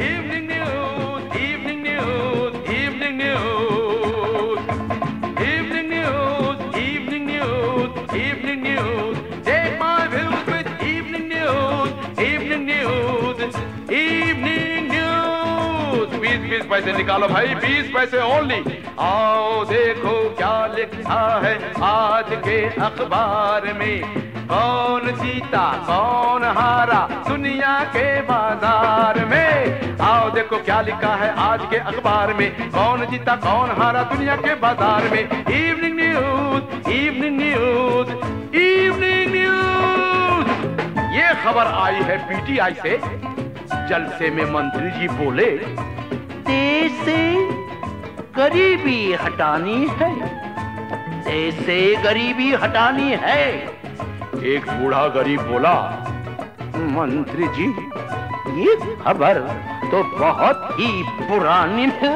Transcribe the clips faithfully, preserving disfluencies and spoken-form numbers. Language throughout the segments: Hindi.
Evening news, evening news, evening news. Evening news, evening news, evening news. Take my views with evening news, evening news, evening news. बीस बीस पैसे निकालो भाई, बीस पैसे ओनली। आओ देखो क्या लिखा है आज के अखबार में। कौन जीता कौन हारा दुनिया के बाजार में। आओ देखो क्या लिखा है आज के अखबार में। कौन जीता कौन हारा दुनिया के बाजार में। Evening news, evening news, evening news. ये खबर आई है पीटीआई से। जलसे में मंत्री जी बोले, देश से गरीबी हटानी है, देश से गरीबी हटानी है। एक बूढ़ा गरीब बोला, मंत्री जी ये खबर तो बहुत ही पुरानी है।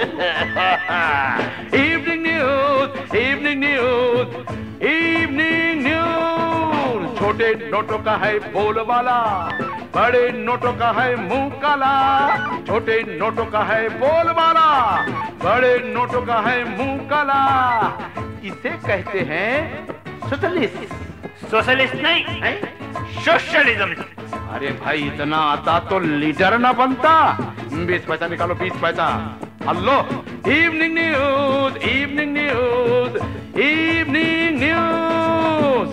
Evening news, evening news, evening news. छोटे नोटों का है बोलबाला, बड़े नोटों का है मुंह काला। छोटे नोटों का है बोलबाला, बड़े नोटों का है मुंह काला। इसे कहते हैं सोशलिस्ट। सोशलिस्ट नहीं है, सोशलिज्म। अरे भाई इतना आता तो लीडर ना बनता। बीस पैसा निकालो, बीस पैसा। Hello, evening news, evening news, evening news.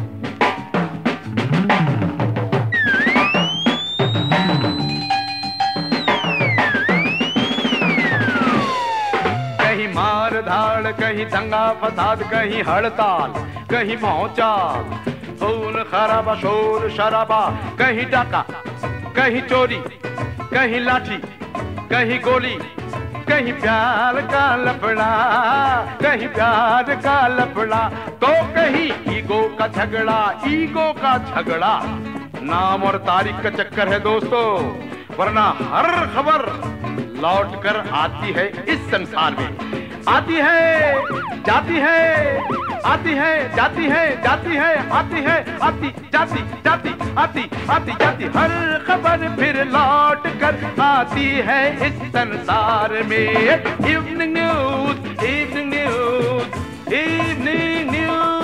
कहीं मार धाड़, कहीं दंगा फसाद, कहीं हड़ताल, कहीं भौचाल, खून खराबा शोर शराबा, कहीं डाका, कहीं चोरी, कहीं लाठी, कहीं गोली, कहीं प्यार का लफड़ा, कहीं प्यार का लफड़ा, तो कहीं ईगो का झगड़ा, ईगो का झगड़ा। नाम और तारीख का चक्कर है दोस्तों, वरना हर खबर लौट कर आती है इस संसार में। आती है, जाती है, आती है, जाती है, जाती है, आती है, आती, जाती, जाती, आती, आती, जाती। हर खबर फिर लौट कर आती है इस संसार में। Evening news, evening news, evening news.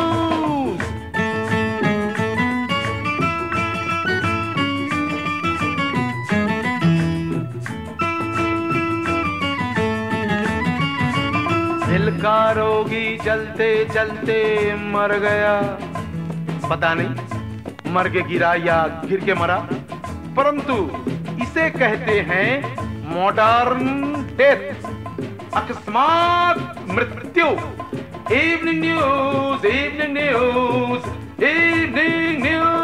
दिल का रोगी चलते चलते मर गया, पता नहीं मर के गिरा या गिर के मरा, परंतु इसे कहते हैं मॉडर्न डेथ, अकस्मात मृत्यु। Evening news, evening news, evening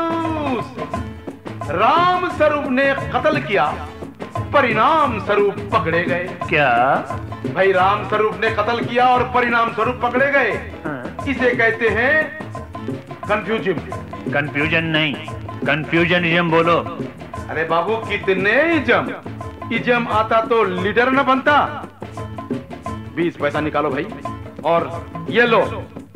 news. Ram Swaroop ने कत्ल किया, परिणाम स्वरूप पकड़े गए। क्या भाई, राम स्वरूप ने कत्ल किया और परिणाम स्वरूप पकड़े गए। हाँ। इसे कहते हैं कंफ्यूजन। कंफ्यूजन नहीं, कंफ्यूजनिज्म बोलो। अरे बाबू, कितने इजम इजम आता तो लीडर न बनता। बीस पैसा निकालो भाई, और ये लो।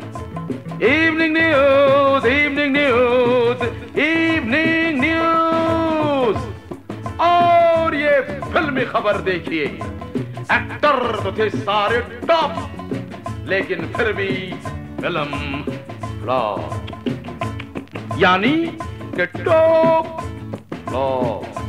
Evening news, evening news, evening news. और ये फिल्मी खबर देखिए, एक्टर तो थे सारे टॉप, लेकिन फिर भी फिल्म फ्लॉप, यानी कि टॉप फ्लॉप।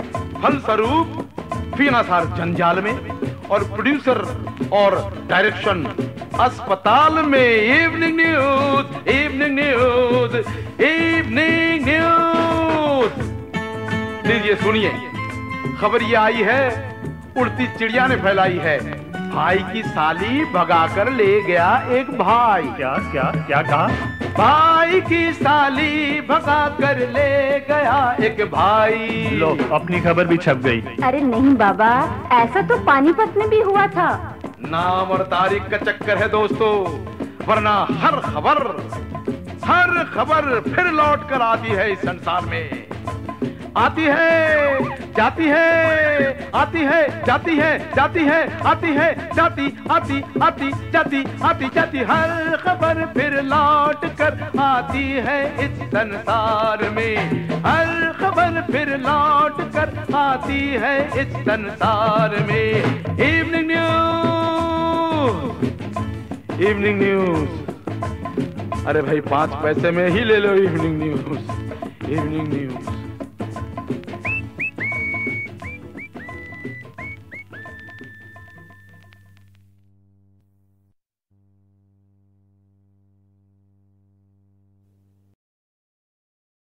फलस्वरूप फिनासार जंजाल में और प्रोड्यूसर और डायरेक्शन अस्पताल में। Evening news, evening news, evening news. लीजिए सुनिए, खबर ये आई है, उड़ती चिड़िया ने फैलाई है। भाई की साली भगाकर ले गया एक भाई। क्या क्या क्या कहा? भाई की साली भगाकर ले गया एक भाई। लो, अपनी खबर भी छप गई। अरे नहीं बाबा, ऐसा तो पानीपत में भी हुआ था। नाम और तारीख का चक्कर है दोस्तों, वरना हर खबर हर खबर फिर लौट कर आती है इस संसार में। आती है, जाती है, आती है, जाती है, जाती है, आती है, जाती, आती, आती, जाती, आती, जाती। हर खबर फिर लौट कर आती है इस संसार में। हर खबर फिर लौट कर आती है इस संसार में। Evening news, evening news. अरे भाई पांच पैसे में ही ले लो इवनिंग न्यूज, इवनिंग न्यूज।